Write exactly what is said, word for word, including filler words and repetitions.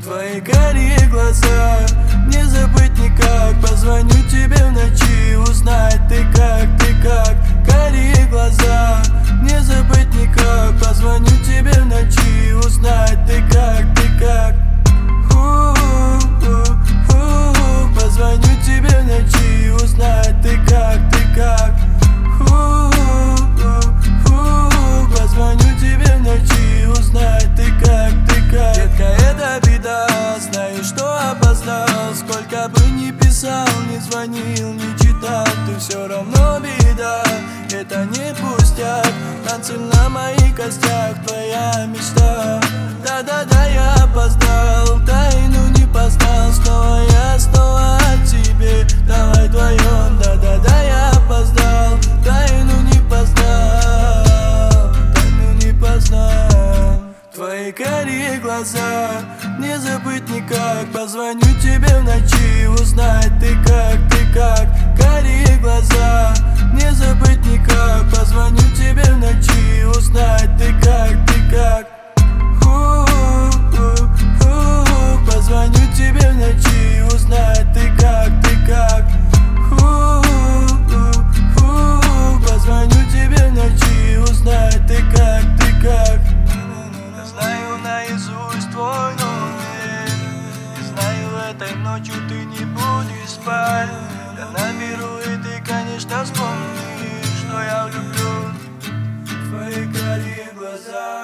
Твои карие глаза не забыть никак. Позвоню тебе в ночи, узнать ты как, ты как. Карие глаза не забыть никак. Позвоню тебе в ночи, узнать ты как, ты как. Ху-ху-ху-ху. Позвоню тебе в ночи, узнать ты как, ты как. Ху-ху-ху-ху. Позвоню тебе в ночи, узнать ты как, ты как. Детка, это беда, знаю, что опоздал. Сколько бы ни писал, не звонил, не читал, ты все равно беда. Это не пустяк, танцы на моих костях, твоя мечта. Да-да-да, я опоздал, тайну не познал. Снова я, снова о тебе, давай вдвоем. Да-да-да, я опоздал, тайну не познал, тайну не познал. Твои карие глаза не забыть никак. Позвоню тебе в ночи, узнать ты как, ты как. Карие глаза не забыть никак. Позвоню тебе в ночи, узнать ты как, ты как. Ху-ху-ху-ху. Позвоню тебе в ночи, узнать ты как, ты как. Ху-ху-ху-ху. Позвоню тебе в ночи, узнать ты как, ты как. Я знаю наизусть твой номер, и знаю, этой ночью ты не будешь спать. Я наберу, и ты, конечно, вспомнишь, что я влюблен в твои карие глаза.